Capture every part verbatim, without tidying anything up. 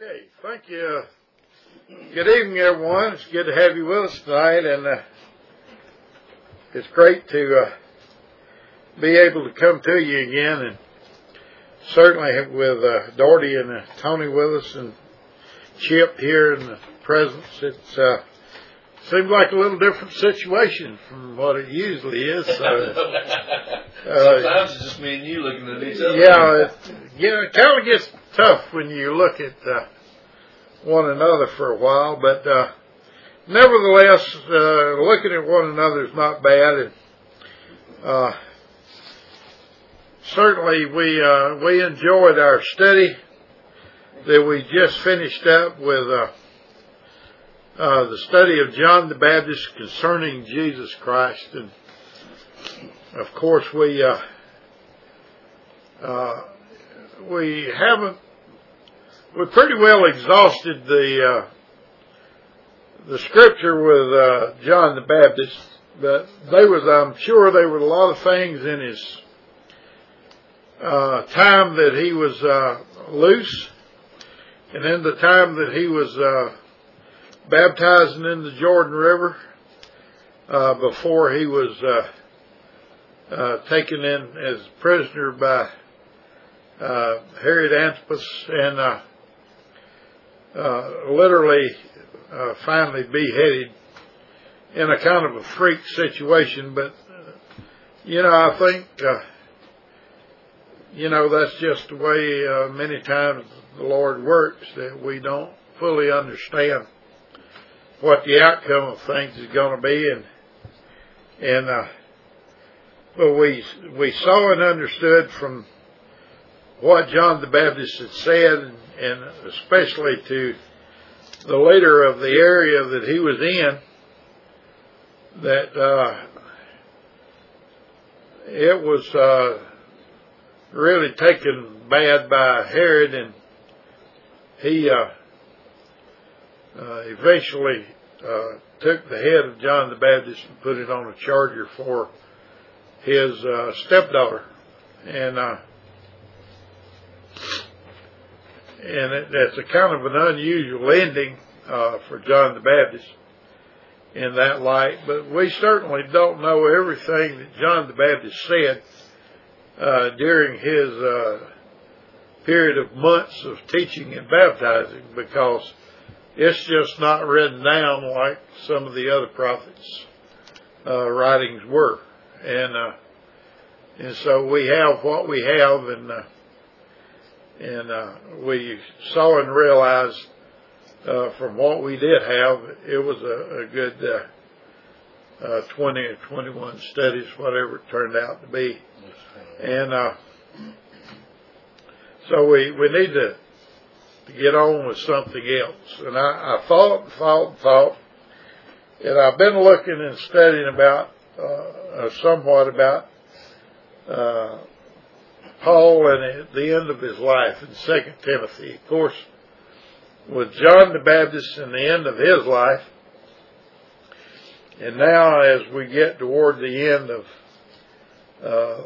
Okay, thank you. Good evening, everyone. It's good to have you with us tonight, and uh, it's great to uh, be able to come to you again, and certainly with uh, Doherty and uh, Tony with us, and Chip here in the presence. It uh, seems like a little different situation from what it usually is. So, uh, Sometimes it's just me and you looking at each other. Yeah, it, you know, it kind of gets tough when you look at uh, one another for a while, but uh, nevertheless, uh, looking at one another is not bad. And uh, certainly, we uh, we enjoyed our study that we just finished up with uh, uh, the study of John the Baptist concerning Jesus Christ, and of course, we uh, uh, we haven't. We pretty well exhausted the uh, the scripture with uh, John the Baptist, but there was, I'm sure, there were a lot of things in his uh, time that he was uh, loose, and in the time that he was uh, baptizing in the Jordan River uh, before he was uh, uh, taken in as prisoner by uh, Herod Antipas and uh, Uh, literally uh, finally beheaded in a kind of a freak situation. But uh, you know, I think uh, you know that's just the way uh, many times the Lord works, that we don't fully understand what the outcome of things is going to be, and and uh, but we we saw and understood from what John the Baptist had said, and, and especially to the leader of the area that he was in, that uh, it was uh, really taken bad by Herod, and he uh, uh, eventually uh, took the head of John the Baptist and put it on a charger for his uh, stepdaughter, and uh, And it, that's a kind of an unusual ending uh, for John the Baptist in that light. But we certainly don't know everything that John the Baptist said uh, during his uh, period of months of teaching and baptizing, because it's just not written down like some of the other prophets' uh, writings were. And uh, and so we have what we have, and uh, And uh, we saw and realized uh, from what we did have, it was a, a good uh, uh, twenty or twenty-one studies, whatever it turned out to be. And uh, so we, we need to, to get on with something else. And I, I thought and thought and thought, and I've been looking and studying about uh, somewhat about uh Paul, and at the end of his life in Second Timothy. Of course, with John the Baptist and the end of his life, and now as we get toward the end of uh,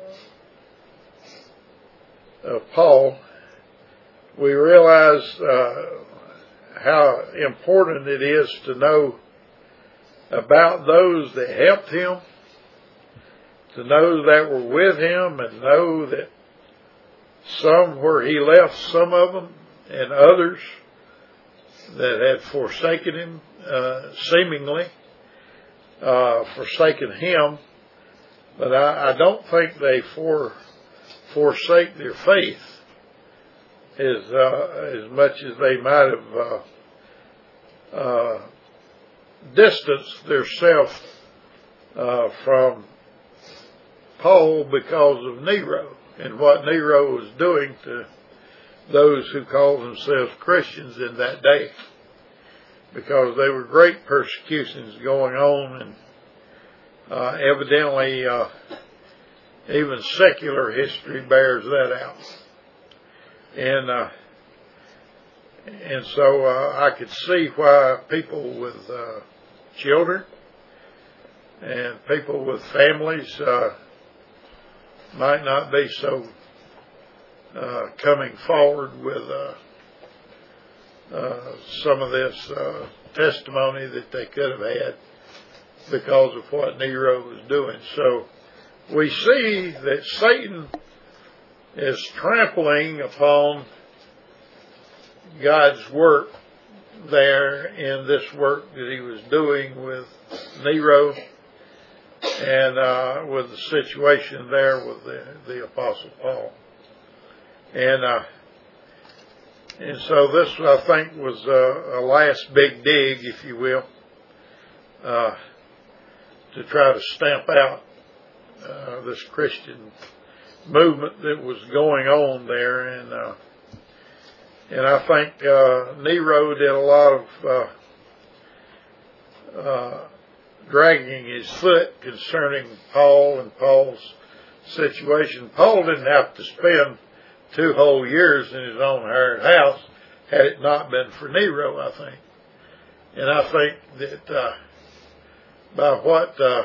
of Paul, we realize uh, how important it is to know about those that helped him, to know that were with him, and know that some where he left some of them, and others that had forsaken him, uh, seemingly uh, forsaken him. But I, I don't think they for, forsake their faith as uh, as much as they might have uh, uh, distanced themselves uh, from Paul because of Nero and what Nero was doing to those who called themselves Christians in that day, because there were great persecutions going on, and uh, evidently uh, even secular history bears that out. And uh, and so uh, I could see why people with uh, children and people with families uh, might not be so uh, coming forward with uh, some of this uh, testimony that they could have had because of what Nero was doing. So we see that Satan is trampling upon God's work there in this work that he was doing with Nero and uh, with the situation there with the, the Apostle Paul. And uh, and so this, I think, was a, a last big dig, if you will, uh, to try to stamp out uh, this Christian movement that was going on there. And uh, and I think uh, Nero did a lot of uh, uh, dragging his foot concerning Paul and Paul's situation. Paul didn't have to spend two whole years in his own hired house had it not been for Nero, I think. And I think that uh, by what uh,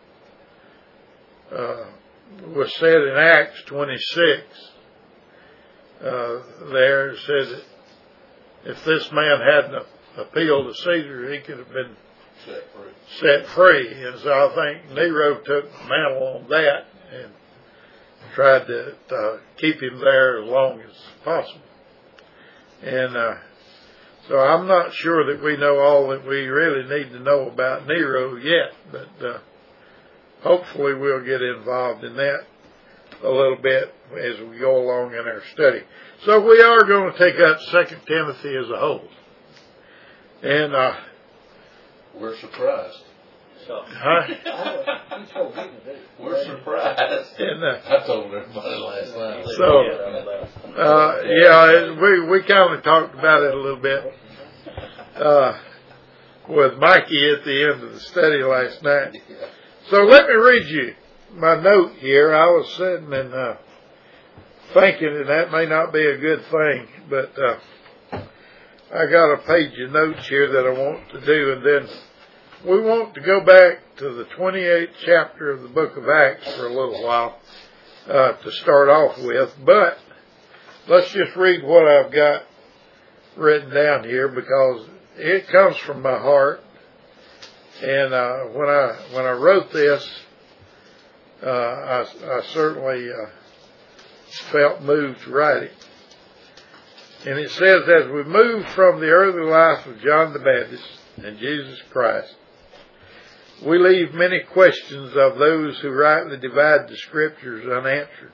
uh, was said in Acts twenty-six, uh, there it said that if this man hadn't appealed to Caesar, he could have been set free. set free. And so I think Nero took the mantle on that and tried to uh, keep him there as long as possible. And uh, so I'm not sure that we know all that we really need to know about Nero yet, but uh, hopefully we'll get involved in that a little bit as we go along in our study. So we are going to take up Second Timothy as a whole. And uh, we're surprised. Huh? We're surprised. And, uh, I told everybody last night. So, uh, yeah, we we kind of talked about it a little bit uh, with Mikey at the end of the study last night. So let me read you my note here. I was sitting and uh, thinking, and that may not be a good thing, but uh, I got a page of notes here that I want to do, and then we want to go back to the twenty-eighth chapter of the book of Acts for a little while uh, to start off with. But let's just read what I've got written down here because it comes from my heart. And uh, when I when I wrote this, uh, I, I certainly uh, felt moved to write it. And it says, as we move from the early life of John the Baptist and Jesus Christ, we leave many questions of those who rightly divide the Scriptures unanswered.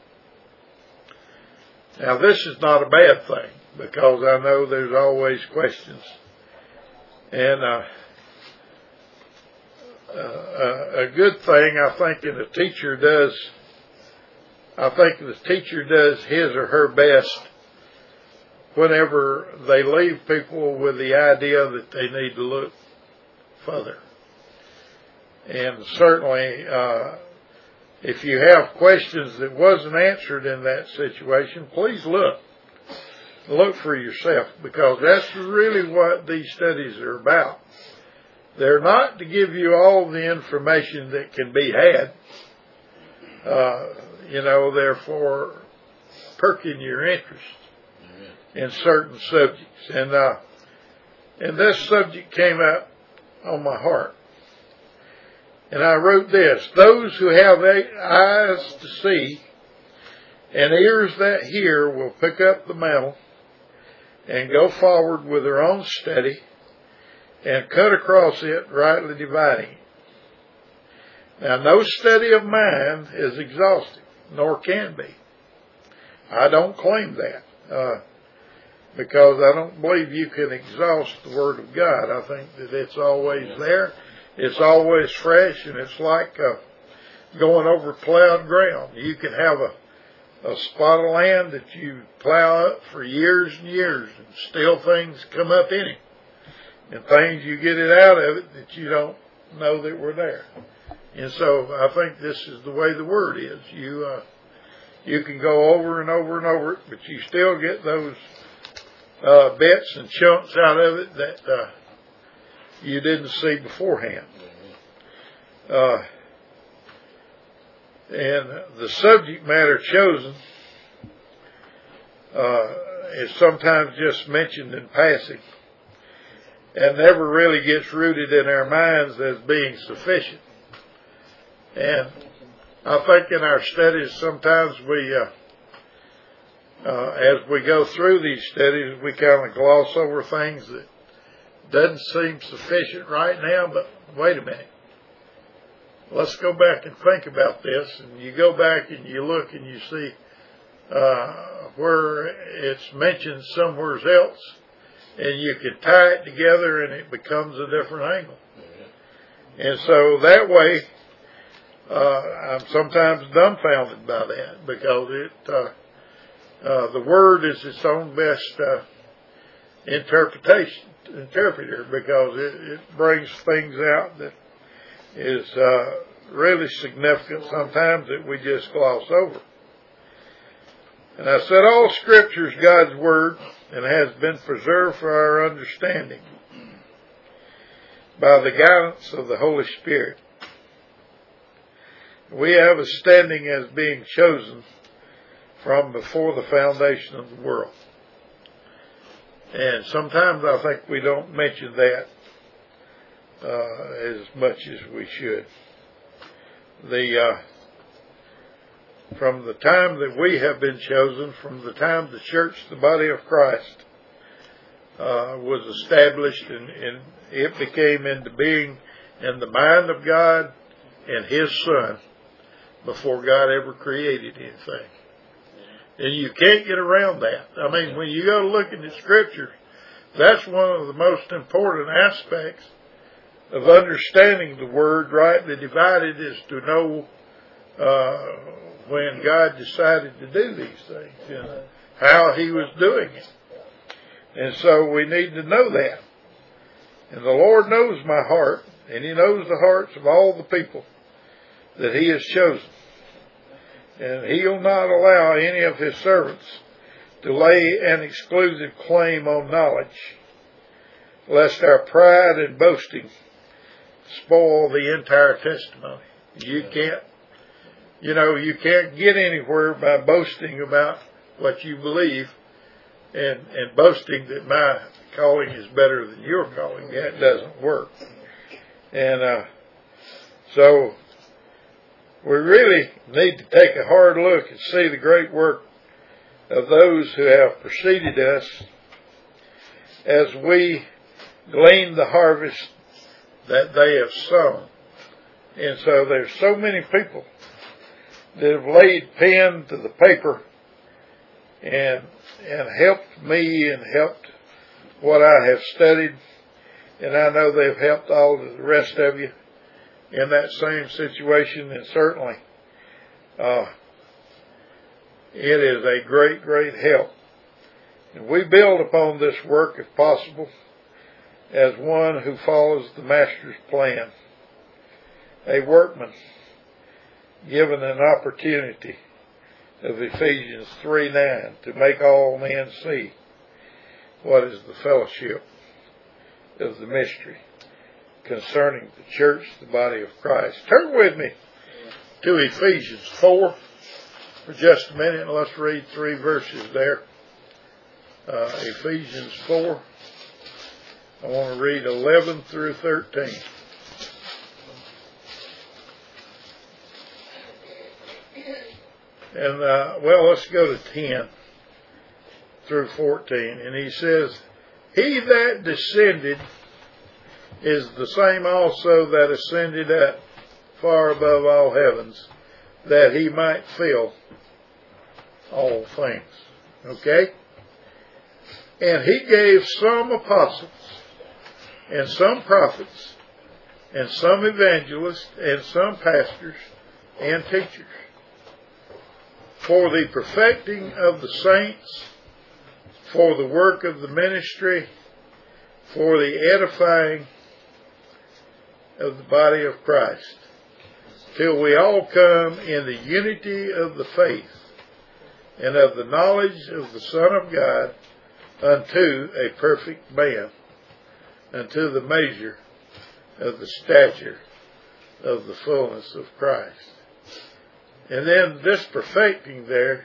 Now, this is not a bad thing, because I know there's always questions. And uh, uh, a good thing, I think, that a teacher does, I think the teacher does his or her best whenever they leave people with the idea that they need to look further. And certainly, uh, if you have questions that wasn't answered in that situation, please look. Look for yourself, because that's really what these studies are about. They're not to give you all the information that can be had. Uh, you know, they're for perking your interest in certain subjects. And, uh, and this subject came up on my heart. And I wrote this: those who have eyes to see and ears that hear will pick up the mantle and go forward with their own study and cut across it, rightly dividing it. Now, no study of mine is exhaustive, nor can be. I don't claim that, uh, because I don't believe you can exhaust the Word of God. I think that it's always there. It's always fresh, and it's like uh, going over plowed ground. You can have a, a spot of land that you plow up for years and years, and still things come up in it. And things, you get it out of it that you don't know that were there. And so I think this is the way the Word is. You uh, you can go over and over and over it, but you still get those uh, bits and chunks out of it that uh, you didn't see beforehand. Uh, and the subject matter chosen uh, is sometimes just mentioned in passing. and never really gets rooted in our minds as being sufficient. And I think in our studies sometimes we, uh, uh, as we go through these studies, we kind of gloss over things that doesn't seem sufficient right now, but wait a minute. Let's go back and think about this. And you go back and you look and you see uh, where it's mentioned somewhere else, and you can tie it together and it becomes a different angle. And so that way, uh, I'm sometimes dumbfounded by that, because it uh, uh, the Word is its own best uh, interpretation interpreter, because it, it brings things out that is uh, really significant sometimes that we just gloss over. And I said all Scripture is God's Word and has been preserved for our understanding by the guidance of the Holy Spirit. We have a standing as being chosen from before the foundation of the world. And sometimes I think we don't mention that uh, as much as we should. The uh, from the time that we have been chosen, from the time the church, the body of Christ, uh, was established, and, and it became into being in the mind of God and His Son before God ever created anything. And you can't get around that. I mean, when you go to look in the Scripture, that's one of the most important aspects of understanding the Word rightly divided, is to know uh, when God decided to do these things and how He was doing it. And so we need to know that. And the Lord knows my heart, and He knows the hearts of all the people that He has chosen. And He'll not allow any of His servants to lay an exclusive claim on knowledge, lest our pride and boasting spoil the entire testimony. You can't, you know, you can't get anywhere by boasting about what you believe and, and boasting that my calling is better than your calling. That doesn't work. And uh, so we really need to take a hard look and see the great work of those who have preceded us as we glean the harvest that they have sown. And so there's so many people that have laid pen to the paper and and helped me and helped what I have studied, and I know they've helped all of the rest of you in that same situation, and certainly uh, it is a great, great help. And we build upon this work, if possible, as one who follows the Master's plan, a workman given an opportunity of Ephesians three nine to make all men see what is the fellowship of the mystery concerning the church, the body of Christ. Turn with me to Ephesians four for just a minute, and let's read three verses there. Uh, Ephesians four. I want to read eleven through thirteen. And, uh, well, let's go to ten through fourteen. And he says, He that descended is the same also that ascended up far above all heavens, that He might fill all things. Okay? And He gave some apostles, and some prophets, and some evangelists, and some pastors, and teachers, for the perfecting of the saints, for the work of the ministry, for the edifying of the body of Christ, till we all come in the unity of the faith and of the knowledge of the Son of God, unto a perfect man, unto the measure of the stature of the fullness of Christ. And then this perfecting there,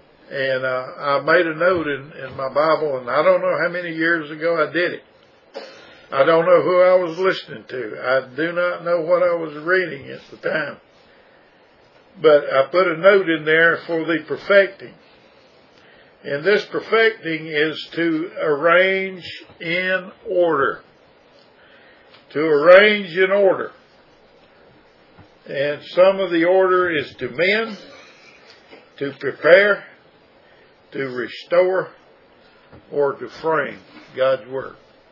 and uh, I made a note in, in my Bible, and I don't know how many years ago I did it, I don't know who I was listening to. I do not know what I was reading at the time. But I put a note in there for the perfecting. And this perfecting is to arrange in order. To arrange in order. And some of the order is to mend, to prepare, to restore, or to frame God's Word.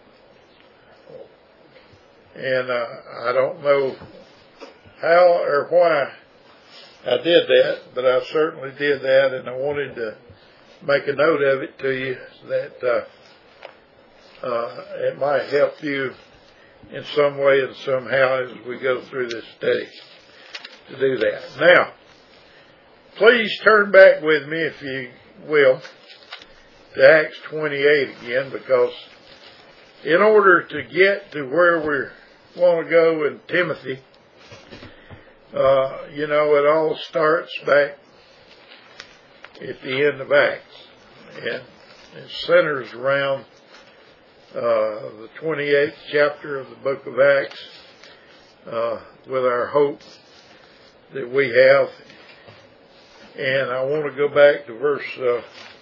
And uh, I don't know how or why I did that, but I certainly did that, and I wanted to make a note of it to you that uh, uh, it might help you in some way and somehow as we go through this study to do that. Now, please turn back with me, if you will, to Acts twenty-eight again, because in order to get to where we want to go in Timothy, uh, you know, it all starts back at the end of Acts, and it centers around uh, the twenty-eighth chapter of the book of Acts, uh, with our hope that we have. And I want to go back to verse, uh,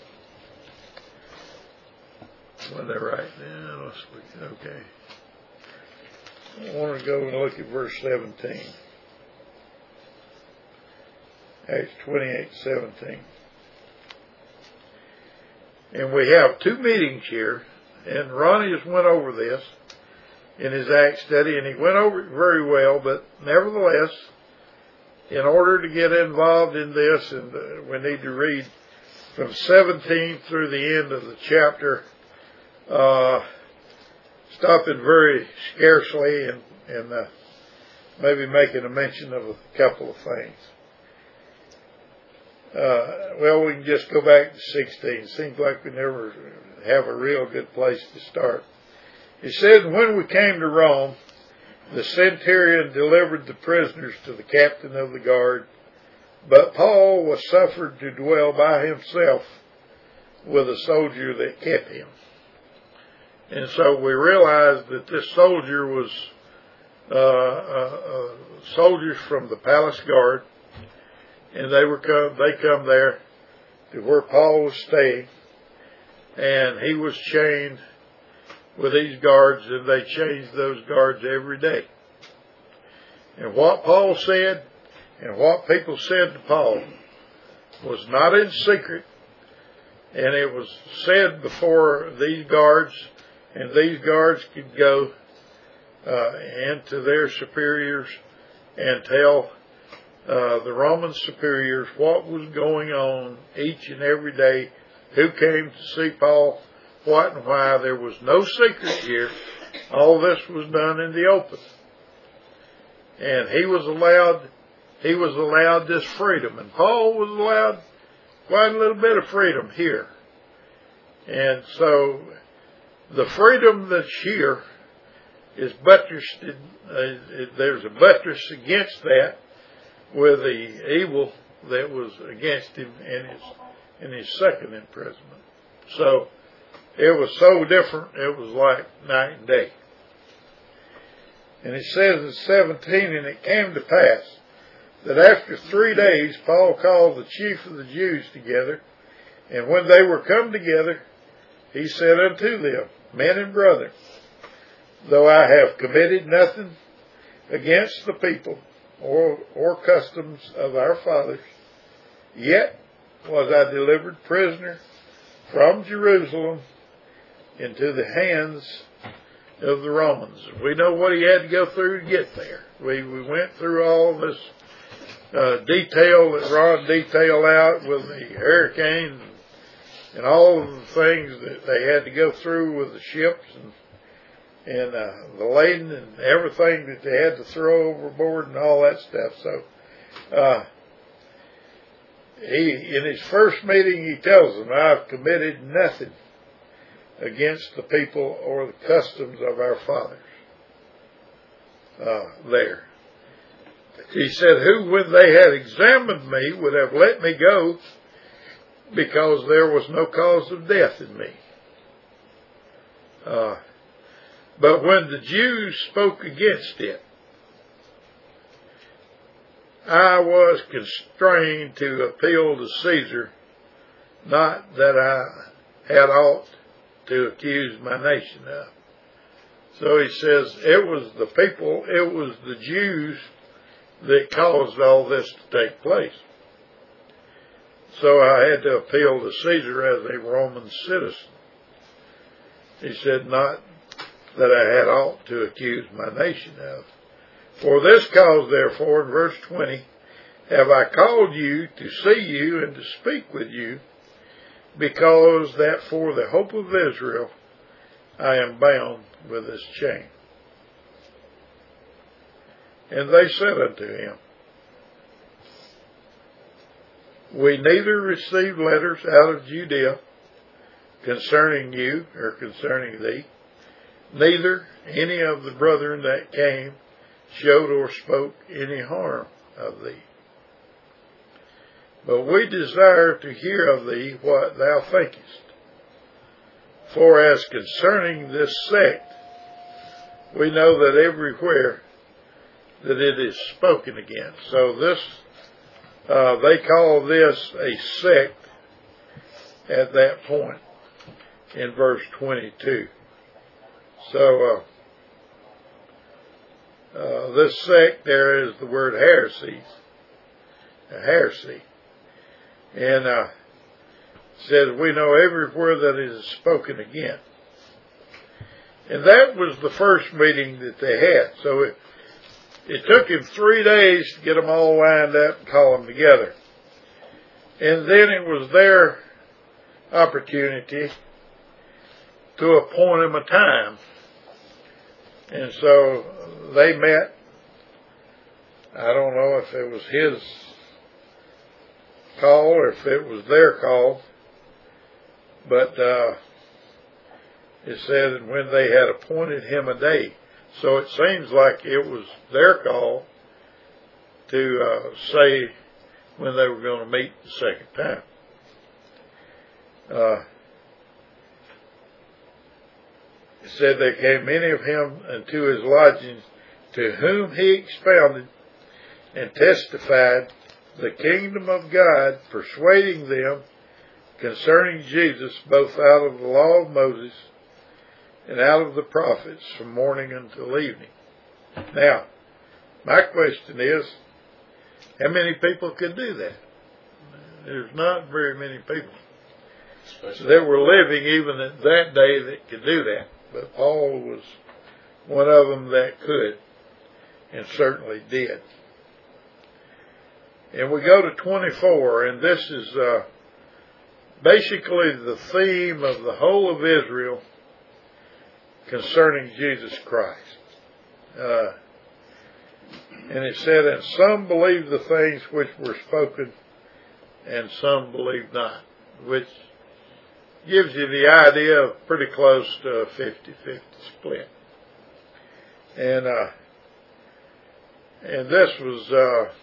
what did I write? Yeah, let's look, okay. I want to go and look at verse seventeen. Acts twenty-eight seventeen. And we have two meetings here, and Ronnie has went over this in his Acts study, and he went over it very well, but nevertheless, in order to get involved in this, and uh, we need to read from seventeen through the end of the chapter, uh, stopping very scarcely and, and uh, maybe making a mention of a couple of things. Uh, well, we can just go back to sixteen. Seems like we never have a real good place to start. It says, when we came to Rome, the centurion delivered the prisoners to the captain of the guard, but Paul was suffered to dwell by himself with a soldier that kept him. And so we realized that this soldier was uh, uh, uh, soldiers from the palace guard, and they were come, they come there to where Paul was staying, and he was chained with these guards, and they changed those guards every day. And what Paul said and what people said to Paul was not in secret, and it was said before these guards, and these guards could go uh, into their superiors and tell uh, the Roman superiors what was going on each and every day, who came to see Paul, what and why. There was no secret here. All this was done in the open. And he was allowed, he was allowed this freedom. And Paul was allowed quite a little bit of freedom here. And so the freedom that's here is buttressed, uh, there's a buttress against that with the evil that was against him in his, in his second imprisonment. So it was so different, it was like night and day. And it says in seventeen, and it came to pass that after three days Paul called the chief of the Jews together, and when they were come together, he said unto them, men and brethren, though I have committed nothing against the people or, or customs of our fathers, yet was I delivered prisoner from Jerusalem into the hands of the Romans. We know what he had to go through to get there. We we went through all this uh, detail that Ron detailed out with the hurricane and all of the things that they had to go through with the ships and and uh, the laden and everything that they had to throw overboard and all that stuff. So uh, he, in his first meeting, he tells them, I've committed nothing against the people or the customs of our fathers. Uh, there. He said, who, when they had examined me, would have let me go, because there was no cause of death in me. Uh, But when the Jews spoke against it, I was constrained to appeal to Caesar, not that I had aught to accuse my nation of. So he says it was the people, it was the Jews that caused all this to take place. So I had to appeal to Caesar as a Roman citizen. He said, not that I had aught to accuse my nation of. For this cause, therefore, in verse twenty, have I called you to see you and to speak with you, because that for the hope of Israel I am bound with this chain. And they said unto him, we neither received letters out of Judea concerning you, or concerning thee, neither any of the brethren that came showed or spoke any harm of thee. But we desire to hear of thee what thou thinkest. For as concerning this sect, we know that everywhere that it is spoken against. So this, uh, they call this a sect at that point in verse twenty-two. So, uh, uh, this sect there is the word heresy, a heresy. And, uh, says, we know everywhere that it is spoken again. And that was the first meeting that they had. So it, it took him three days to get them all lined up and call them together. And then it was their opportunity to appoint him a time. And so they met. I don't know if it was his call or if it was their call. But uh, it said when they had appointed him a day. So it seems like it was their call to uh, say when they were going to meet the second time. Uh, it said there came many of him unto his lodgings, to whom he expounded and testified the kingdom of God, persuading them concerning Jesus, both out of the law of Moses and out of the prophets, from morning until evening. Now, my question is, how many people could do that? There's not very many people Especially that were living even at that day that could do that. But Paul was one of them that could, and certainly did. And we go to twenty-four, and this is uh, basically the theme of the whole of Israel concerning Jesus Christ. Uh, and it said, and some believed the things which were spoken, and some believed not, which gives you the idea of pretty close to a fifty-fifty split. And uh, and this was uh,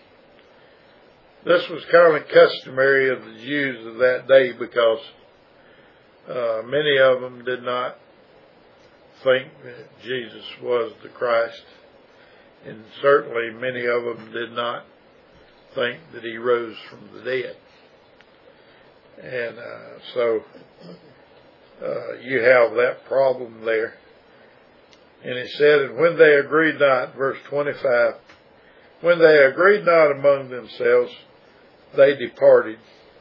this was kind of customary of the Jews of that day, because uh, many of them did not think that Jesus was the Christ, and certainly many of them did not think that he rose from the dead. And uh, so uh, you have that problem there. And it said, and when they agreed not, verse twenty-five, when they agreed not among themselves, they departed.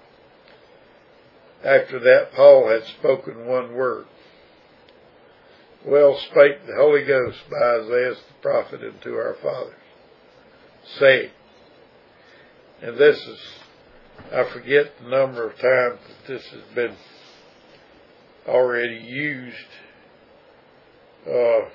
After that, Paul had spoken one word. Well spake the Holy Ghost by Isaiah the prophet unto our fathers, saying, and this is, I forget the number of times that this has been already used. Uh,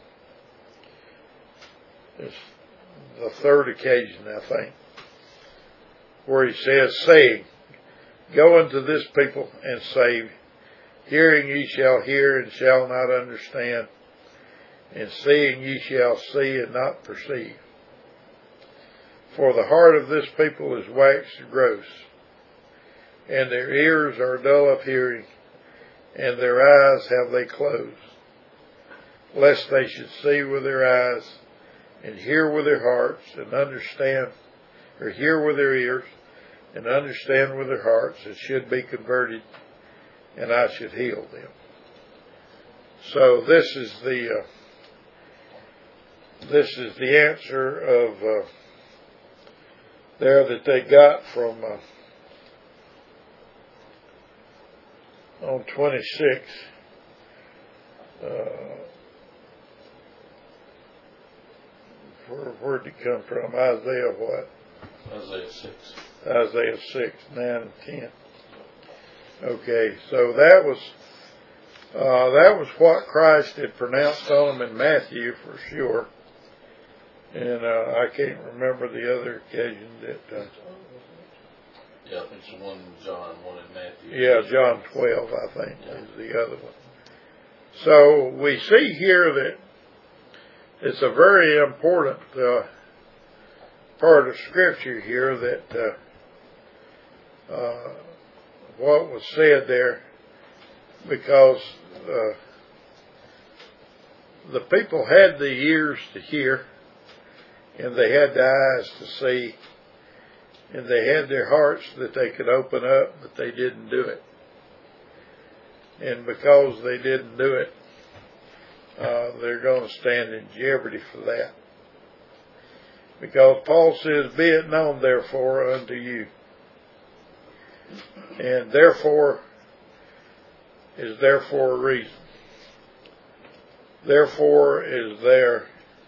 it's the third occasion, I think, where he says, saying, go unto this people and say, hearing ye shall hear and shall not understand, and seeing ye shall see and not perceive. For the heart of this people is waxed gross, and their ears are dull of hearing, and their eyes have they closed. lest they should see with their eyes, and hear with their hearts, and understand, or hear with their ears, and understand with their hearts, and should be converted, and I should heal them. So this is the uh, this is the answer of uh, there that they got from uh, on twenty-six. Uh, where, where'd it come from? Isaiah what? Isaiah six. Isaiah six, nine, and ten. Okay, so that was uh, that was what Christ had pronounced on them in Matthew for sure, and uh, I can't remember the other occasion that. Uh, yeah, I think it's one in John, one in Matthew. Yeah, John twelve, I think, yeah. is the other one. So we see here that it's a very important uh, part of Scripture here that uh, uh, what was said there, because uh, the people had the ears to hear, and they had the eyes to see, and they had their hearts that they could open up, but they didn't do it. And because they didn't do it, uh, they're going to stand in jeopardy for that. Because Paul says, be it known therefore unto you. And therefore is there for a reason. Therefore is there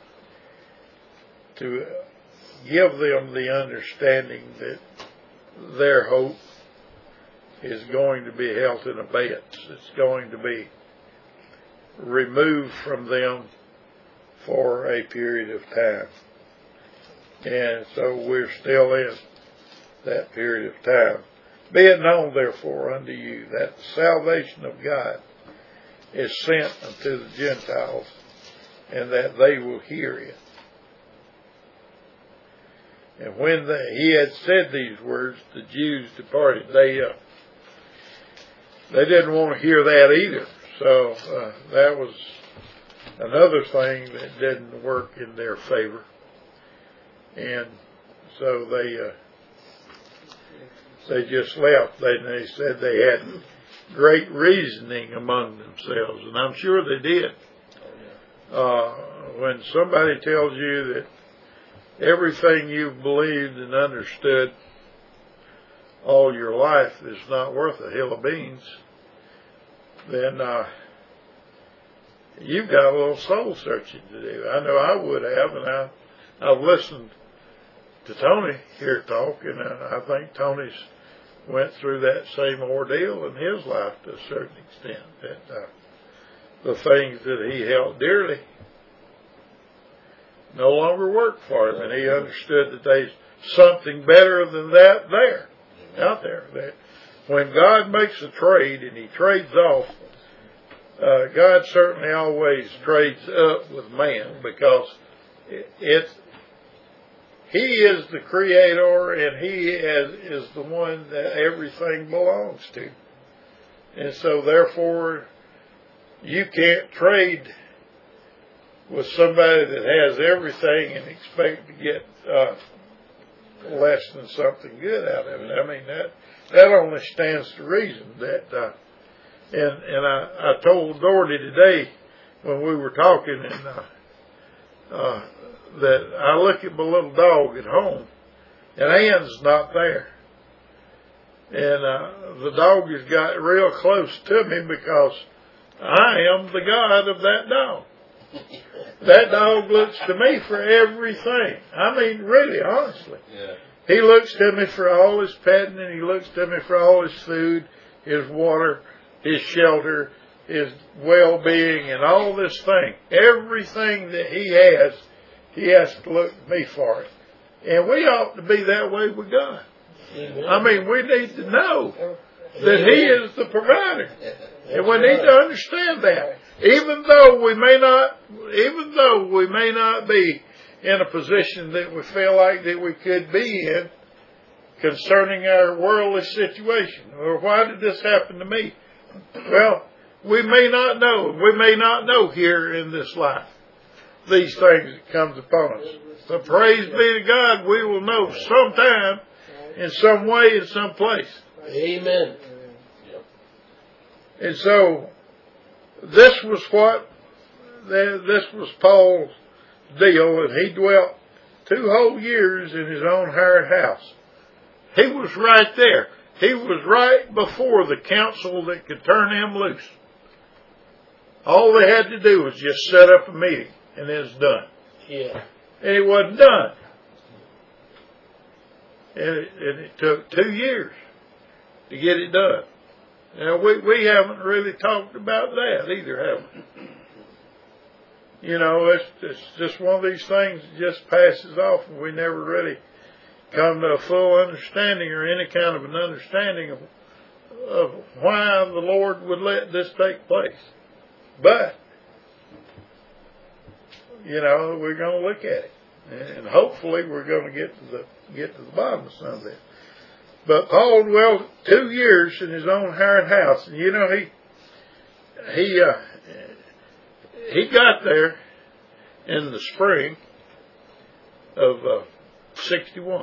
to give them the understanding that their hope is going to be held in abeyance. It's going to be removed from them for a period of time. And so we're still in that period of time. Be it known therefore unto you that the salvation of God is sent unto the Gentiles, and that they will hear it. And when the, he had said these words, the Jews departed. They uh, they didn't want to hear that either. So uh, that was another thing that didn't work in their favor. And so they uh, they just left. They, they said they had great reasoning among themselves, and I'm sure they did. Uh, when somebody tells you that everything you've believed and understood all your life is not worth a hill of beans, then uh, you've got a little soul searching to do. I know I would have, and I, I've listened to Tony here talk, and I think Tony's went through that same ordeal in his life to a certain extent, that uh, the things that he held dearly no longer worked for him, and he understood that there's something better than that there, out there. That when God makes a trade and he trades off, uh, God certainly always trades up with man, because it, it's He is the creator, and He is, is the one that everything belongs to. And so therefore, you can't trade with somebody that has everything and expect to get uh, less than something good out of it. I mean, that that only stands to reason. That uh, and and I, I told Doherty today when we were talking, and uh, uh, that I look at my little dog at home, and Ann's not there. And uh, the dog has got real close to me because I am the God of that dog. That dog looks to me for everything. I mean, really, honestly. Yeah. He looks to me for all his petting, and he looks to me for all his food, his water, his shelter, his well-being, and all this thing. Everything that he has, he has to look to me for it. And we ought to be that way with God. Amen. I mean, we need to know that He is the provider. And we need to understand that. Even though we may not, even though we may not be in a position that we feel like that we could be in concerning our worldly situation. Or why did this happen to me? Well, we may not know. We may not know here in this life these things that comes upon us. So praise be to God, we will know sometime, in some way, in some place. Amen. And so, this was what, this was Paul's deal, and he dwelt two whole years in his own hired house. He was right there. He was right before the council that could turn him loose. All they had to do was just set up a meeting, and it was done. Yeah. And it wasn't done. And it, and it took two years to get it done. Now, we, we haven't really talked about that either, have we? You know, it's, it's just one of these things that just passes off, and we never really come to a full understanding or any kind of an understanding of, of why the Lord would let this take place. But, you know, we're going to look at it. And hopefully we're going to get to the get to the bottom of some of it. But Paul dwelled two years in his own hired house. And, you know, he he uh, he got there in the spring of uh, sixty-one.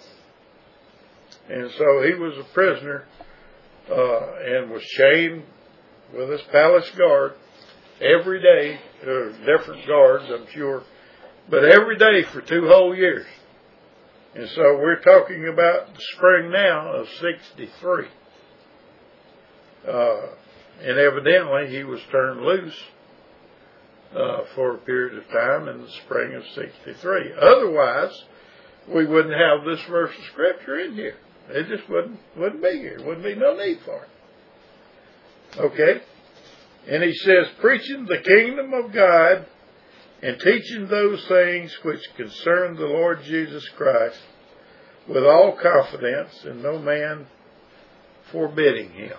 And so he was a prisoner uh, and was chained with his palace guard every day, or different guards, I'm sure, but every day for two whole years. And so we're talking about the spring now of sixty-three. Uh, and evidently he was turned loose uh, for a period of time in the spring of sixty-three. Otherwise, we wouldn't have this verse of Scripture in here. It just wouldn't, wouldn't be here. Wouldn't be no need for it. Okay? And he says, preaching the kingdom of God and teaching those things which concern the Lord Jesus Christ with all confidence, and no man forbidding him.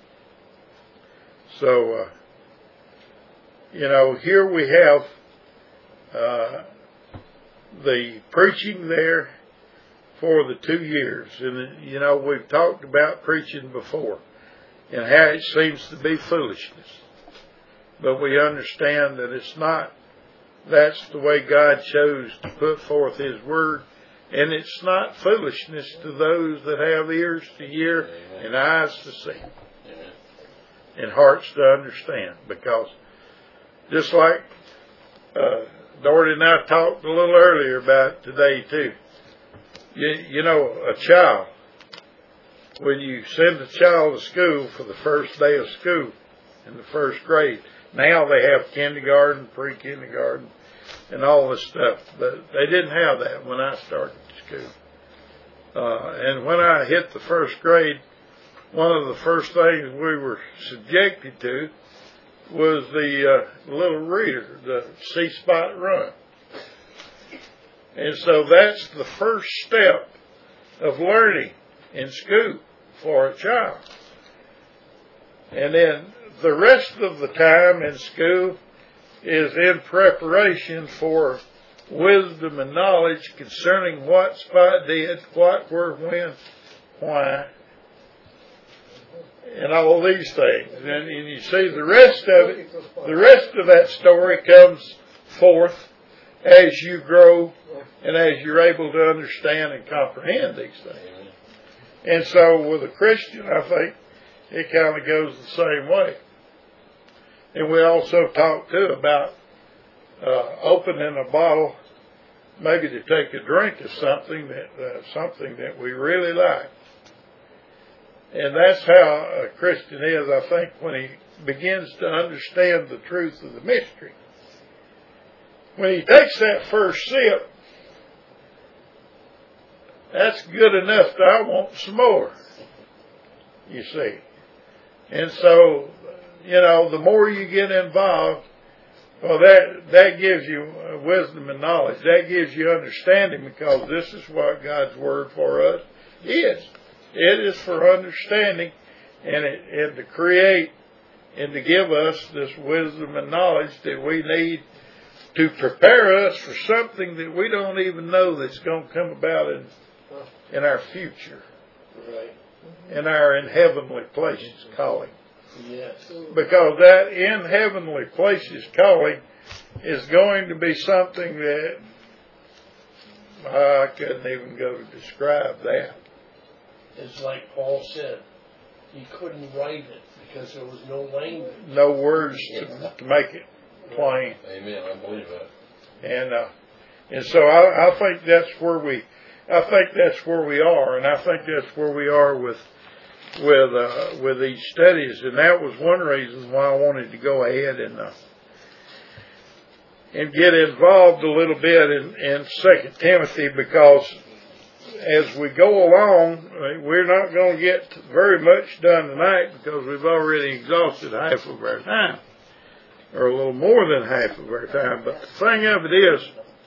So, uh, you know, here we have uh, the preaching there for the two years. And, you know, we've talked about preaching before and how it seems to be foolishness. But we understand that it's not. That's the way God chose to put forth His Word. And it's not foolishness to those that have ears to hear and eyes to see and hearts to understand. Because just like uh, Dorothy and I talked a little earlier about today too. You, you know, a child, when you send a child to school for the first day of school in the first grade, now they have kindergarten, pre-kindergarten, and all this stuff. But they didn't have that when I started school. Uh, and when I hit the first grade, one of the first things we were subjected to was the uh, little reader, the C-Spot Run. And so that's the first step of learning in school for a child. And then the rest of the time in school is in preparation for wisdom and knowledge concerning what Spot did, what, where, when, why, and all these things. And, and you see the rest of it, the rest of that story comes forth as you grow and as you're able to understand and comprehend these things. And so with a Christian, I think it kind of goes the same way. And we also talked too about uh, opening a bottle, maybe to take a drink of something that uh, something that we really like. And that's how a Christian is, I think, when he begins to understand the truth of the mystery. When he takes that first sip, that's good enough that I want some more, you see. And so, you know, the more you get involved, well, that that gives you wisdom and knowledge. That gives you understanding, because this is what God's Word for us is. It is for understanding and, it, and to create and to give us this wisdom and knowledge that we need to prepare us for something that we don't even know that's going to come about in in our future, Right. in our in heavenly places calling. Yes. Because that in heavenly places calling is going to be something that I couldn't even go to describe that. It's like Paul said, he couldn't write it because there was no language. No words to, to make it plain. Amen. I believe that. And uh, and so I, I think that's where we, I think that's where we are, and I think that's where we are with with uh, with these studies, and that was one reason why I wanted to go ahead and uh, and get involved a little bit in, in Second Timothy, because as we go along, we're not going to get very much done tonight because we've already exhausted half of our time, or a little more than half of our time. But the thing of it is,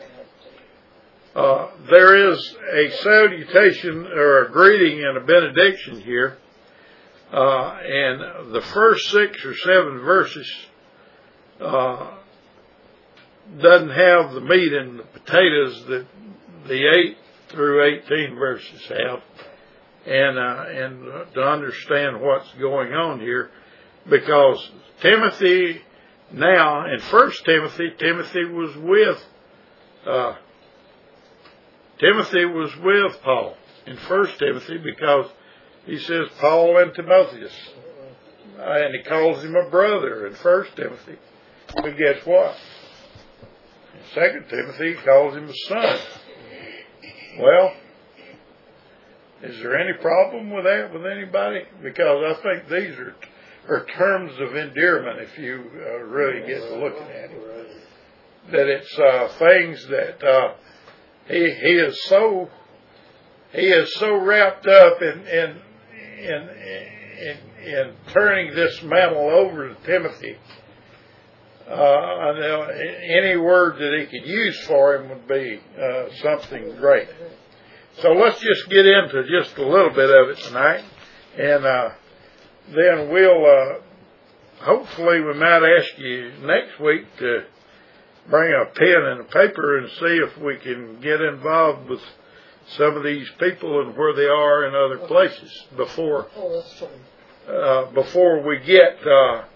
uh, there is a salutation or a greeting and a benediction here, uh, and the first six or seven verses uh, doesn't have the meat and the potatoes that the eight through eighteen verses have, and uh, and uh, to understand what's going on here, because Timothy now in First Timothy, Timothy was with uh, Timothy was with Paul in First Timothy, because he says Paul and Timotheus, uh, and he calls him a brother in First Timothy. But guess what? In Second Timothy, he calls him a son. Well, is there any problem with that with anybody? Because I think these are, are terms of endearment if you uh, really get to looking at it. That it's uh, things that uh, he he is so he is so wrapped up in in in in, in turning this mantle over to Timothy. Uh, any word that he could use for him would be uh, something great. So let's just get into just a little bit of it tonight, and uh, then we'll uh, hopefully we might ask you next week to bring a pen and a paper and see if we can get involved with some of these people and where they are in other places before uh, before we get. Uh,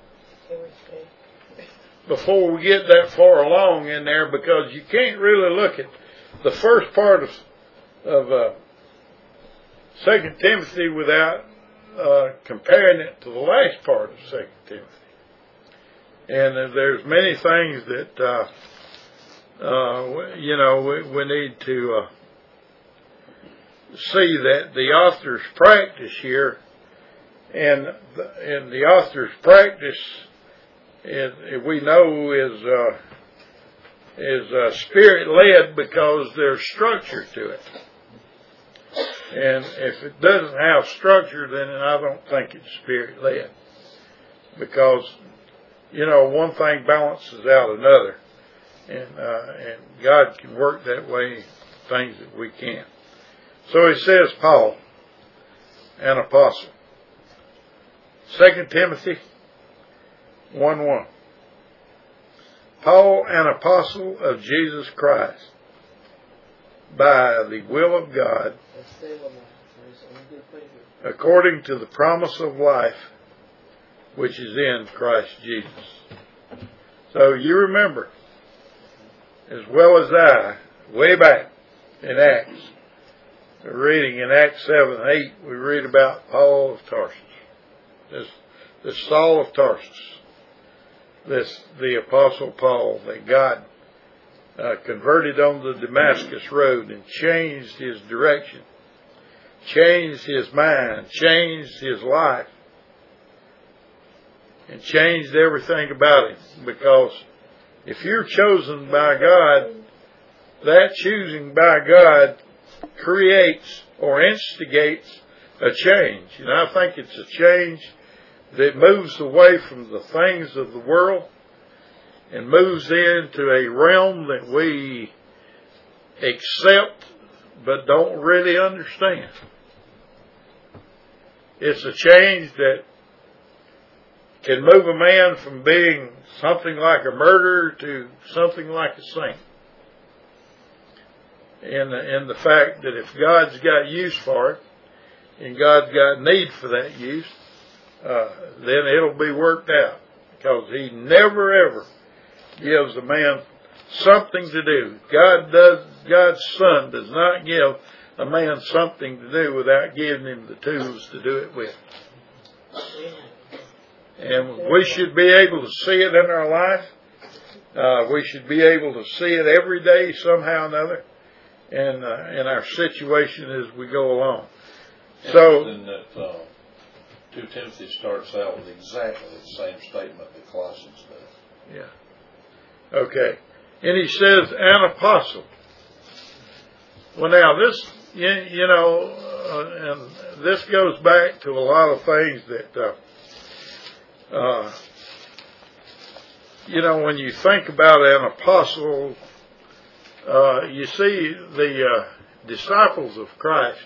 Before we get that far along in there, because you can't really look at the first part of of uh, Second Timothy without uh, comparing it to the last part of Second Timothy. And uh, there's many things that uh, uh, you know we, we need to uh, see that the author's practice here, and the, and the author's practice. It, we know is uh, is uh, spirit led, because there's structure to it, and if it doesn't have structure, then I don't think it's spirit led, because you know one thing balances out another, and uh, and God can work that way, things that we can't. So he says, Paul, an apostle. Second Timothy one one. Paul, an apostle of Jesus Christ, by the will of God, according to the promise of life which is in Christ Jesus. So you remember, as well as I, way back in Acts, reading in Acts seven and eight, we read about Paul of Tarsus, this, this Saul of Tarsus. This, the Apostle Paul, that God uh, converted on the Damascus road and changed his direction, changed his mind, changed his life, and changed everything about him. Because if you're chosen by God, that choosing by God creates or instigates a change. And I think it's a change that moves away from the things of the world and moves into a realm that we accept but don't really understand. It's a change that can move a man from being something like a murderer to something like a saint. And the, and the fact that if God's got use for it, and God's got need for that use, uh, then it'll be worked out, because He never ever gives a man something to do. God does. God's Son does not give a man something to do without giving him the tools to do it with. And we should be able to see it in our life. Uh, we should be able to see it every day somehow or another in, uh, in our situation as we go along. So, and that uh, two Timothy starts out with exactly the same statement that Colossians does. Yeah. Okay. And he says, an apostle. Well, now this, you, you know, uh, and this goes back to a lot of things that, uh, uh, you know, when you think about an apostle, uh, you see the uh, disciples of Christ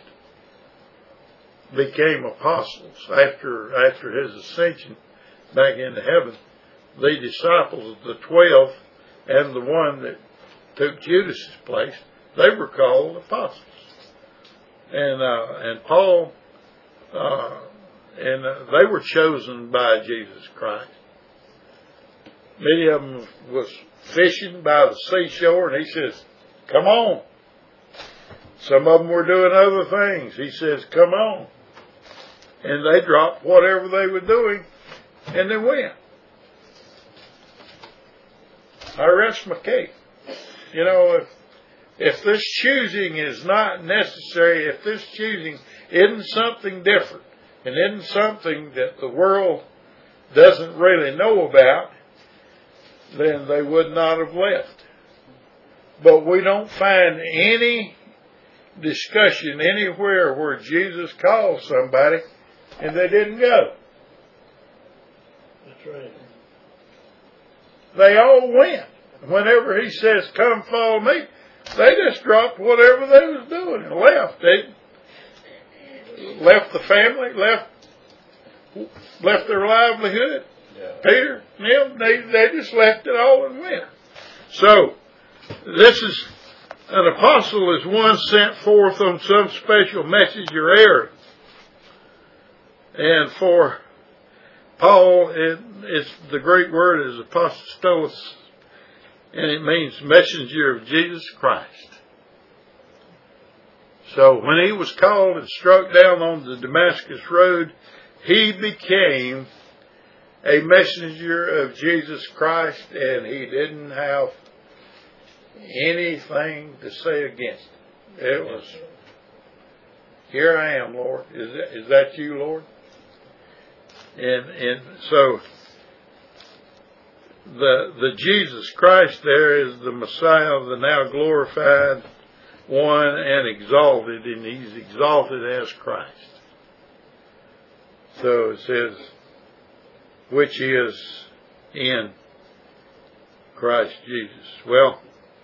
became apostles after after his ascension back into heaven. The disciples, the twelve, and the one that took Judas' place, they were called apostles. And uh, and Paul, uh, and uh, they were chosen by Jesus Christ. Many of them was fishing by the seashore, and he says, "Come on." Some of them were doing other things. He says, "Come on." And they dropped whatever they were doing, and they went. I rest my case. You know, if, if this choosing is not necessary, if this choosing isn't something different, and isn't something that the world doesn't really know about, then they would not have left. But we don't find any discussion anywhere where Jesus called somebody and they didn't go. That's right. They all went. Whenever he says, "Come follow me," they just dropped whatever they was doing and left. They left the family, left left their livelihood. Yeah. Peter, them, they, they just left it all and went. So, this is, an apostle is one sent forth on some special message or errand. And for Paul, it, it's, the Greek word is apostolos, and it means messenger of Jesus Christ. So when he was called and struck down on the Damascus road, he became a messenger of Jesus Christ, and he didn't have anything to say against it. It was, "Here I am, Lord. Is that, is that you, Lord?" And and so the the Jesus Christ there is the Messiah, the now glorified one and exalted, and he's exalted as Christ. So it says, which is in Christ Jesus. Well,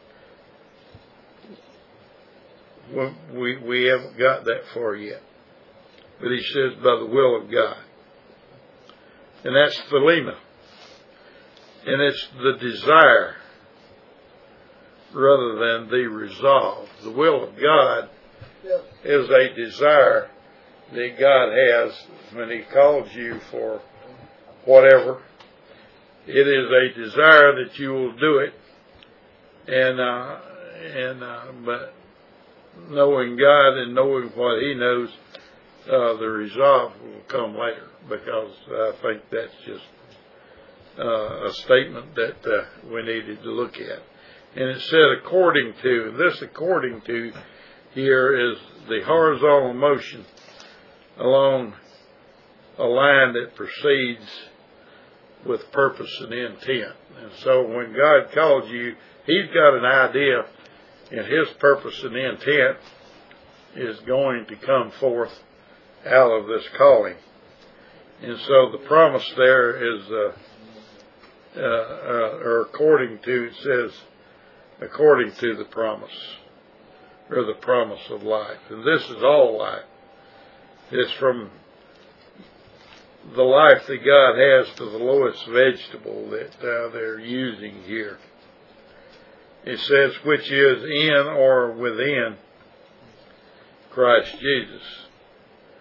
we we haven't got that far yet. But he says, by the will of God. And that's thelema. And it's the desire rather than the resolve. The will of God is a desire that God has when he calls you for whatever. It is a desire that you will do it. And, uh, and, uh, but knowing God and knowing what he knows, uh, the resolve will come later, because I think that's just uh, a statement that uh, we needed to look at. And it said according to, and this according to here is the horizontal motion along a line that proceeds with purpose and intent. And so when God calls you, he's got an idea, and his purpose and intent is going to come forth out of this calling. And so the promise there is, uh, uh, uh, or according to, it says, according to the promise, or the promise of life. And this is all life. It's from the life that God has to the lowest vegetable that uh, they're using here. It says, which is in or within Christ Jesus.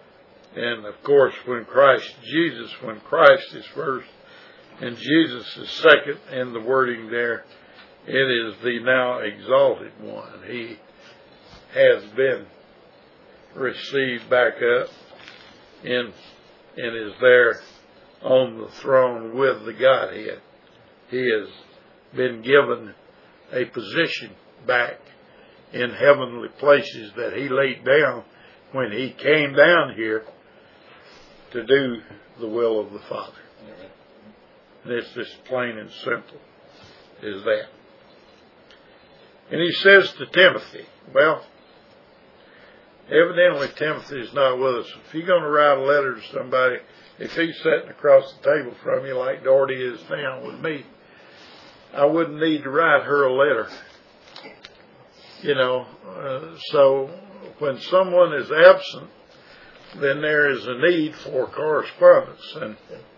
And of course, when Christ Jesus, when Christ is first and Jesus is second in the wording there, it is the now exalted one. He has been received back up in, and is there on the throne with the Godhead. He has been given a position back in heavenly places that he laid down when he came down here to do the will of the Father. And it's just plain and simple as that. And he says to Timothy, well, evidently Timothy is not with us. If you're going to write a letter to somebody, if he's sitting across the table from you like Dorothy is now with me, I wouldn't need to write her a letter. You know, uh, so when someone is absent, then there is a need for correspondence. And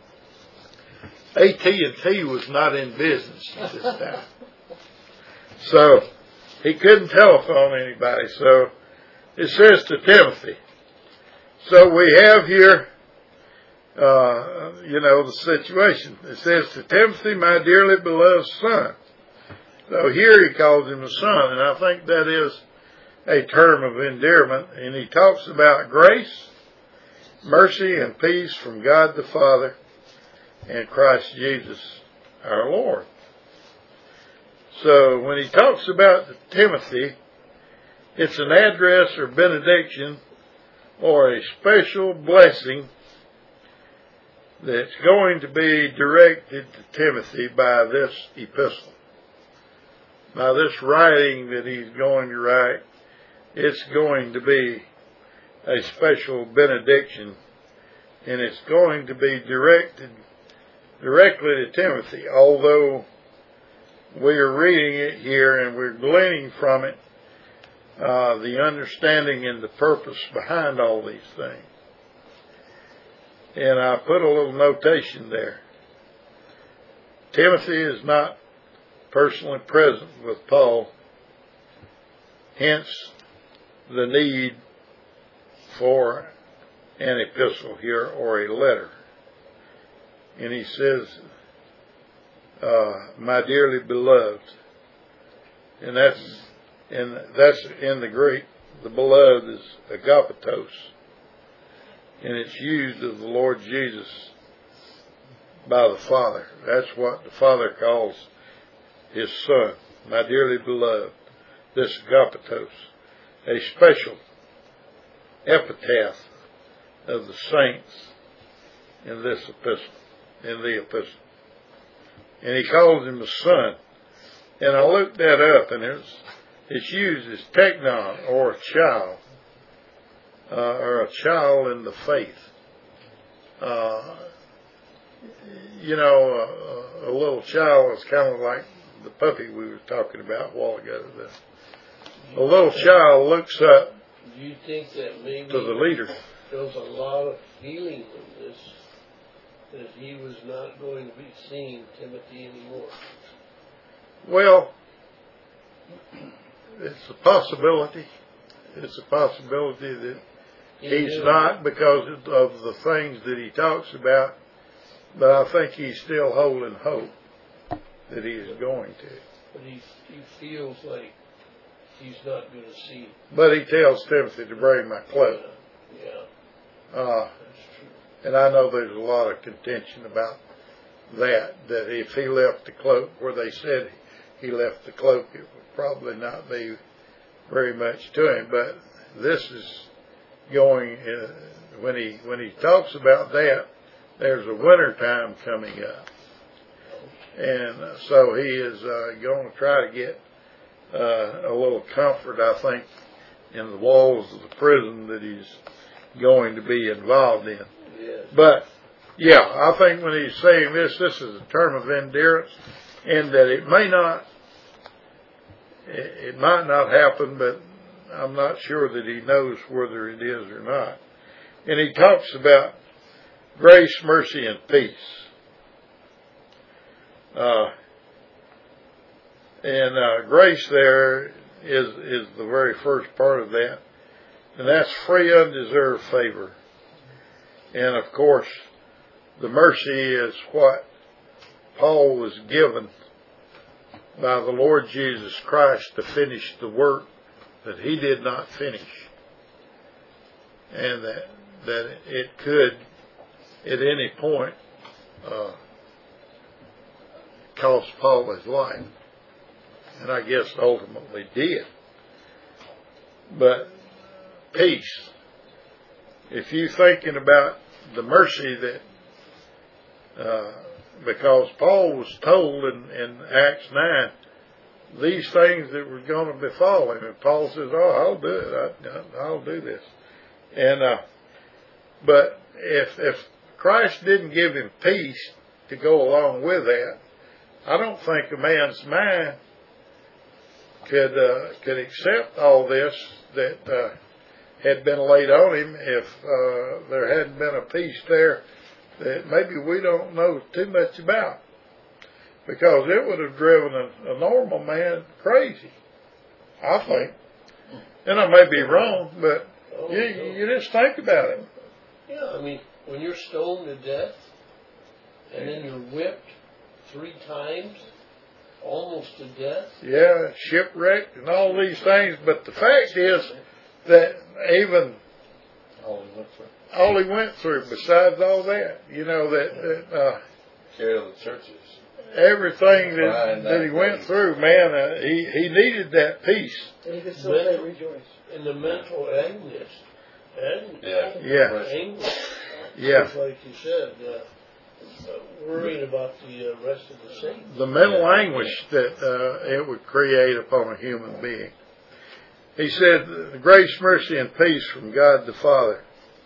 A T and T was not in business at this time. So he couldn't telephone anybody. So it says to Timothy. So we have here, uh, you know, the situation. It says to Timothy, my dearly beloved son. So here he calls him a son, and I think that is a term of endearment. And he talks about grace, mercy, and peace from God the Father and Christ Jesus our Lord. So when he talks about Timothy, it's an address or benediction or a special blessing that's going to be directed to Timothy by this epistle. By this writing that he's going to write, it's going to be a special benediction, and it's going to be directed directly to Timothy, although we are reading it here and we're gleaning from it uh, the understanding and the purpose behind all these things. And I put a little notation there. Timothy is not personally present with Paul, hence the need for an epistle here or a letter. And he says, uh, my dearly beloved. And that's in, that's in the Greek. The beloved is agapetos. And it's used of the Lord Jesus by the Father. That's what the Father calls his Son, my dearly beloved. This agapetos, a special epitaph of the saints in this epistle, in the epistle. And he calls him a son. And I looked that up, and it's, it's used as teknon, or a child, uh, or a child in the faith. Uh, you know, a, a little child is kind of like the puppy we were talking about a while ago. The, a little child looks up Do you think that maybe to the leader. there was a lot of feeling in this, that he was not going to be seeing Timothy anymore? Well, it's a possibility. It's a possibility that he's not because of the things that he talks about, but I think he's still holding hope that he is going to. But he, he feels like he's not going to see. But he tells Timothy to bring my cloak. Yeah, Uh, that's true. and I know there's a lot of contention about that, that if he left the cloak where they said he left the cloak, it would probably not be very much to him. But this is going, uh, when he when he talks about that, there's a winter time coming up. And uh, so he is uh, going to try to get uh, a little comfort, I think, in the walls of the prison that he's going to be involved in. Yes. But, yeah, I think when he's saying this, this is a term of endurance, and that it may not, it might not happen, but I'm not sure that he knows whether it is or not. And he talks about grace, mercy, and peace. Uh, and uh, grace there is is the very first part of that, and that's free undeserved favor. And of course, the mercy is what Paul was given by the Lord Jesus Christ to finish the work that he did not finish. And that, that it could, at any point, uh, cost Paul his life. And I guess ultimately did. But peace. If you're thinking about the mercy that, uh, because Paul was told in, in Acts nine, these things that were going to befall him. And Paul says, oh, I'll do it. I, I'll do this. And, uh, but if, if Christ didn't give him peace to go along with that, I don't think a man's mind could, uh, could accept all this that, uh, had been laid on him if, uh, there hadn't been a peace there that maybe we don't know too much about. Because it would have driven a, a normal man crazy, I think. And I may be wrong, but Oh, you, no. you just think about it. Yeah, I mean, when you're stoned to death, and then you're whipped three times, almost to death. Yeah, shipwrecked and all these things. But the fact is that even All he went through. all he went through, besides all that, you know, that, that uh, Care of the churches. everything that, Right, that he that went peace. through, man, uh, he, he needed that peace. And he could still say Mental- rejoice. And the mental anguish, and Yeah. Yeah. anguish, Yeah. just like you said, uh, uh, worrying about the uh, rest of the saints. The mental Yeah. anguish that uh, it would create upon a human being. He said, grace, mercy, and peace from God the Father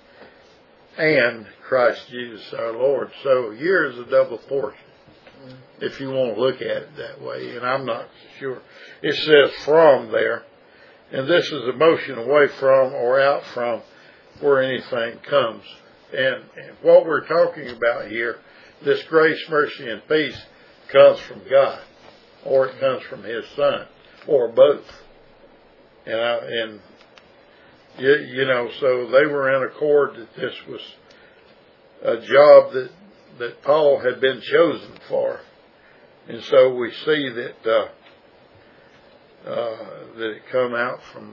and Christ Jesus our Lord. So here's a double portion, if you want to look at it that way, and I'm not sure. It says from there, and this is a motion away from or out from where anything comes. And, and what we're talking about here, this grace, mercy, and peace comes from God, or it comes from His Son, or both. And, I, and you, you know, so they were in accord that this was a job that, that Paul had been chosen for. And so we see that, uh, uh, that it come out from,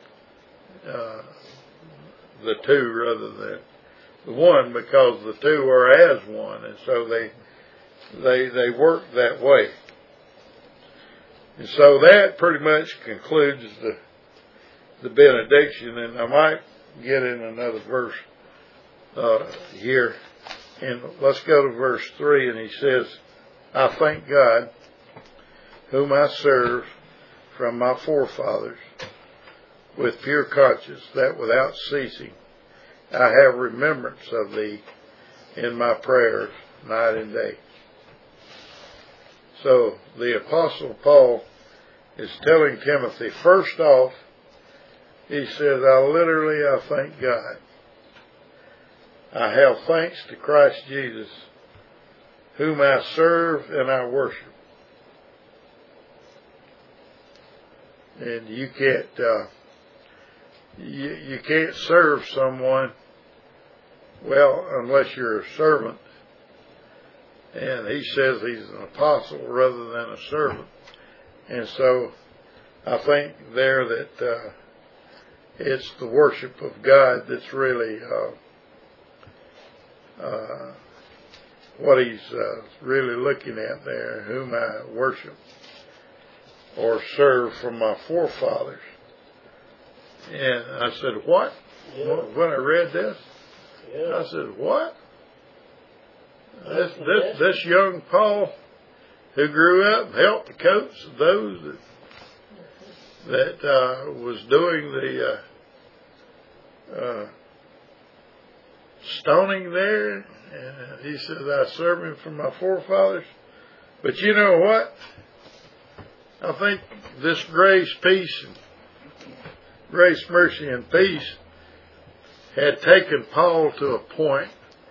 uh, the two rather than the one, because the two are as one. And so they, they, they work that way. And so that pretty much concludes the, the benediction. And I might get in another verse, uh, here. And let's go to verse three. And he says, I thank God, whom I serve from my forefathers with pure conscience, that without ceasing I have remembrance of thee in my prayers night and day. So the Apostle Paul is telling Timothy, first off, he says, I literally, I thank God. I have thanks to Christ Jesus, whom I serve and I worship. And you can't, uh, you, you can't serve someone, well, unless you're a servant. And he says he's an apostle rather than a servant. And so I think there that uh, it's the worship of God that's really uh, uh, what he's uh, really looking at there, whom I worship or serve from my forefathers. And I said, what? Yeah. When I read this, Yeah. I said, what? This, this, this young Paul, who grew up and helped the coats of those that, that uh, was doing the uh, uh, stoning there, and he said, I serve him from my forefathers. But you know what? I think this grace, peace, and grace, mercy, and peace had taken Paul to a point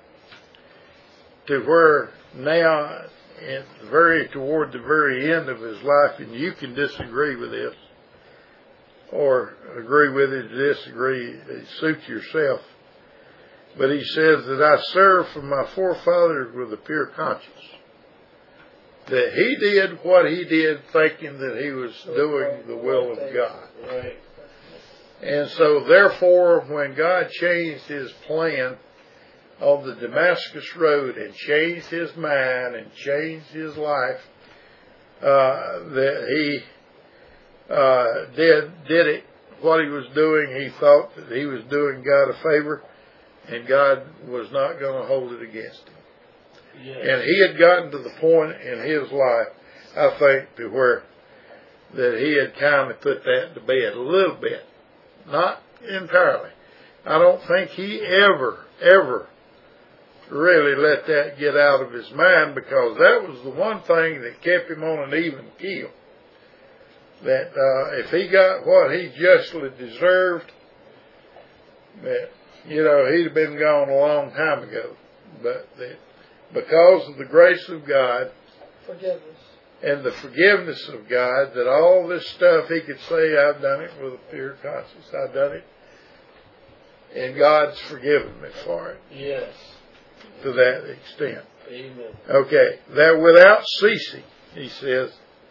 to where now, at the very toward the very end of his life, and you can disagree with this, or agree with it, disagree, suit yourself. But he says that I served from my forefathers with a pure conscience. That he did what he did thinking that he was doing the will of God. Right. And so therefore, when God changed his plan on the Damascus Road and changed his mind and changed his life, uh, that he uh, did did it, what he was doing, he thought that he was doing God a favor, and God was not going to hold it against him. Yes. And he had gotten to the point in his life, I think, to where that he had kind of put that to bed a little bit. Not entirely. I don't think he ever, ever really let that get out of his mind, because that was the one thing that kept him on an even keel. That uh, if he got what he justly deserved, that, you know, he'd have been gone a long time ago. But that because of the grace of God, forgiveness, and the forgiveness of God, that all this stuff he could say, I've done it with a pure conscience, I've done it, and God's forgiven me for it. Yes. To that extent. Amen. Okay, that without ceasing, he says.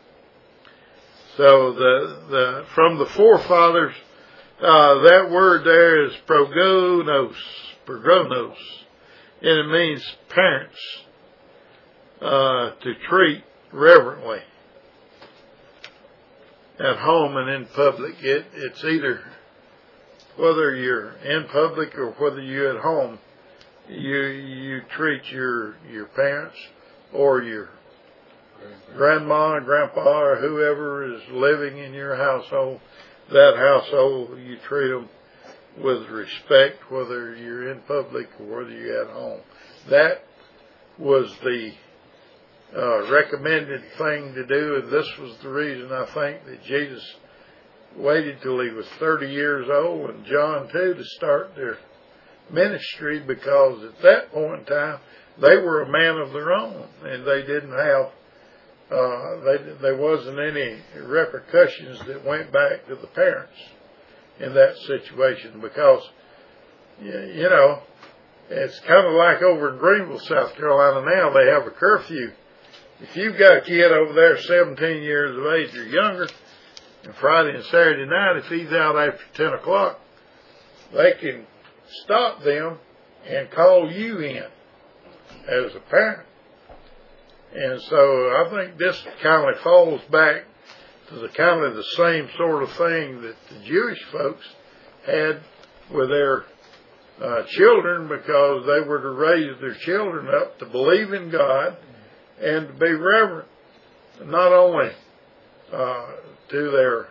So the the from the forefathers, uh, that word there is progonos, progonos, and it means parents, uh, to treat reverently at home and in public. It, it's either whether you're in public or whether you're at home, you you treat your your parents or your grandma, grandpa, or whoever is living in your household, that household, you treat them with respect, whether you're in public or whether you're at home. That was the uh, recommended thing to do, and this was the reason I think that Jesus waited till he was thirty years old, and John too, to start their ministry, because at that point in time they were a man of their own, and they didn't have uh, they, there wasn't any repercussions that went back to the parents in that situation, because you know it's kind of like over in Greenville, South Carolina now. They have a curfew. If you've got a kid over there seventeen years of age or younger, and Friday and Saturday night, if he's out after ten o'clock, they can stop them and call you in as a parent. And so I think this kind of falls back to the kind of the same sort of thing that the Jewish folks had with their uh, children, because they were to raise their children up to believe in God and to be reverent, not only uh, to their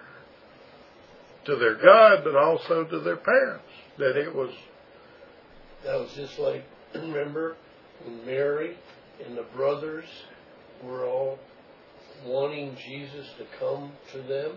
to their God, but also to their parents. That it was that was just like, remember when Mary and the brothers were all wanting Jesus to come to them?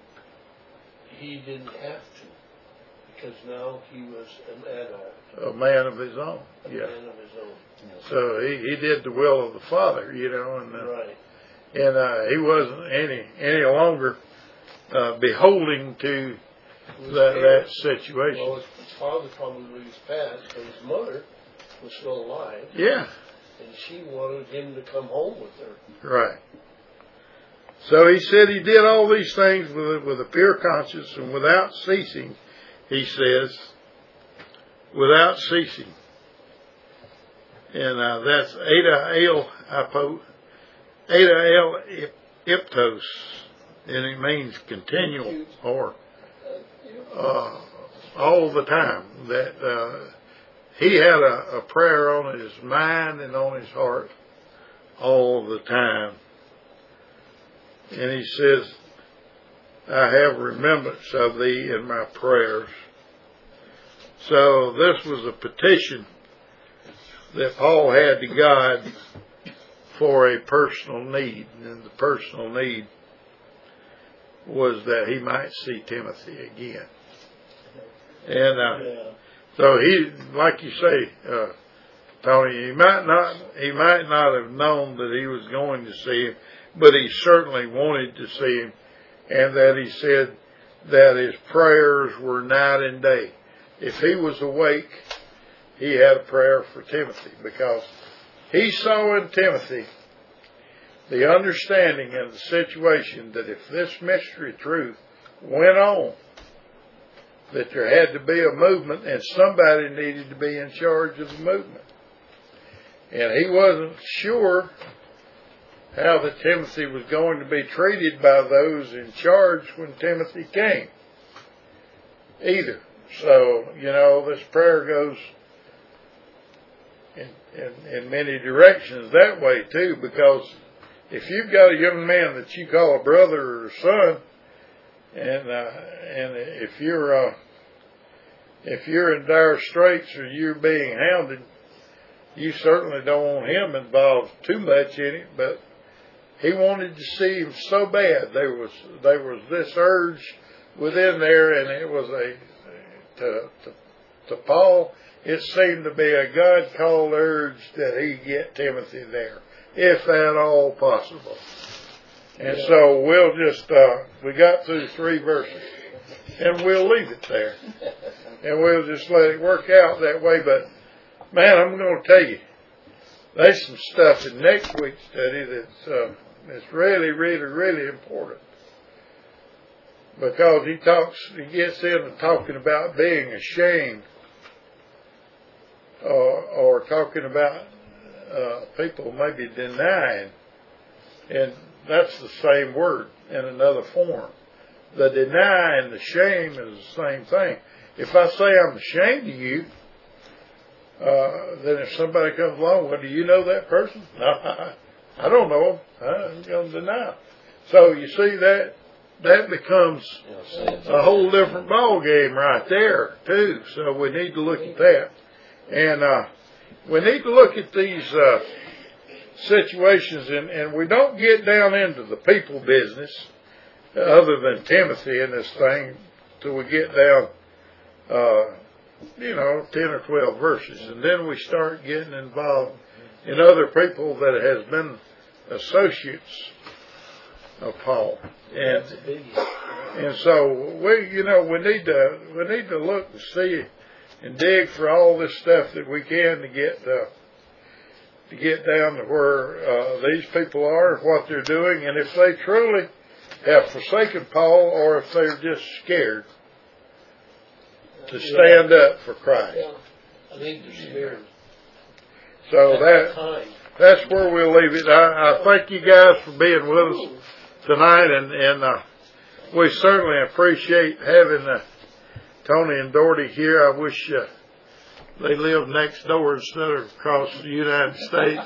He didn't have to, because now he was an adult, a man of his own. a Yeah. man of his own. So he, he did the will of the Father, you know, and uh, Right. and uh, he wasn't any any longer uh, beholding to His that, that parents- situation. Well, his father probably was passed, but his mother was still alive, Yeah, and she wanted him to come home with her. right. So he said he did all these things with a, with a pure conscience and without ceasing. He says, without ceasing. And uh, that's Ada El Apo, Ada El Iptos, and it means continual or uh, all the time. That uh, he had a, a prayer on his mind and on his heart all the time. And he says, I have remembrance of thee in my prayers. So this was a petition that Paul had to God for a personal need. And the personal need was that he might see Timothy again. And uh, Yeah. so he, like you say, uh, Tony, he might not, he might not have known that he was going to see him, but he certainly wanted to see him, and that he said that his prayers were night and day. If he was awake, he had a prayer for Timothy, because he saw in Timothy the understanding and the situation that if this mystery truth went on, that there had to be a movement and somebody needed to be in charge of the movement. And he wasn't sure how that Timothy was going to be treated by those in charge when Timothy came either. So, you know, this prayer goes in, in, in many directions that way too, because if you've got a young man that you call a brother or a son, and uh, and if you're uh, if you're in dire straits or you're being hounded, you certainly don't want him involved too much in it. But he wanted to see him so bad. There was there was this urge within there, and it was a to to, to Paul. It seemed to be a God-called urge that he get Timothy there, if at all possible. And yeah. So we'll just, uh, we got through three verses, and we'll leave it there. And we'll just let it work out that way. But, man, I'm going to tell you, there's some stuff in next week's study that's, uh, that's really, really, really important. Because he talks, he gets into talking about being ashamed, uh, or talking about uh, people maybe denying, and that's the same word in another form. The deny and the shame is the same thing. If I say I'm ashamed of you, uh, then if somebody comes along, well, do you know that person? No, I, I don't know him. I'm going to deny. So you see that that becomes a whole different ball game right there too. So we need to look at that, and uh, we need to look at these uh, situations, and, and we don't get down into the people business uh, other than Timothy in this thing till we get down, uh, you know, ten or twelve verses, and then we start getting involved in other people that has been associates of Paul, and and so we, you know, we need to we need to look and see and dig for all this stuff that we can to get uh, to get down to where uh, these people are, what they're doing, and if they truly have forsaken Paul, or if they're just scared to stand yeah. up for Christ. Yeah. I think they're scared. So that that's where we'll leave it. I, I thank you guys for being with us tonight, and and uh, we certainly appreciate having uh, Tony and Doherty here. I wish uh, they lived next door instead of across the United States.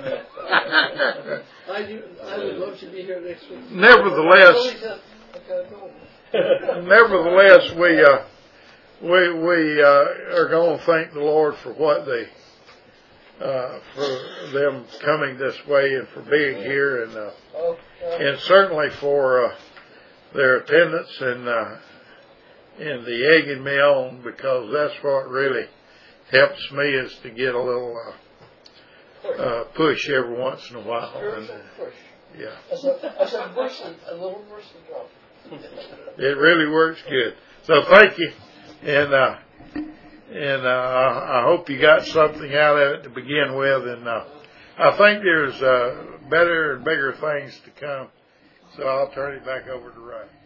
I do. I would love to be here next week. Nevertheless, nevertheless, we uh, we we uh, are going to thank the Lord for what they. Uh, for them coming this way and for being here, and uh, and certainly for uh, their attendance and uh, and the egging me on, because that's what really helps me, is to get a little uh, uh, push every once in a while. And, uh, yeah, that's a, that's a, person, a little person drop. It really works good. So thank you, and. Uh, And uh, I hope you got something out of it to begin with. And uh, I think there's uh, better and bigger things to come. So I'll turn it back over to Ray.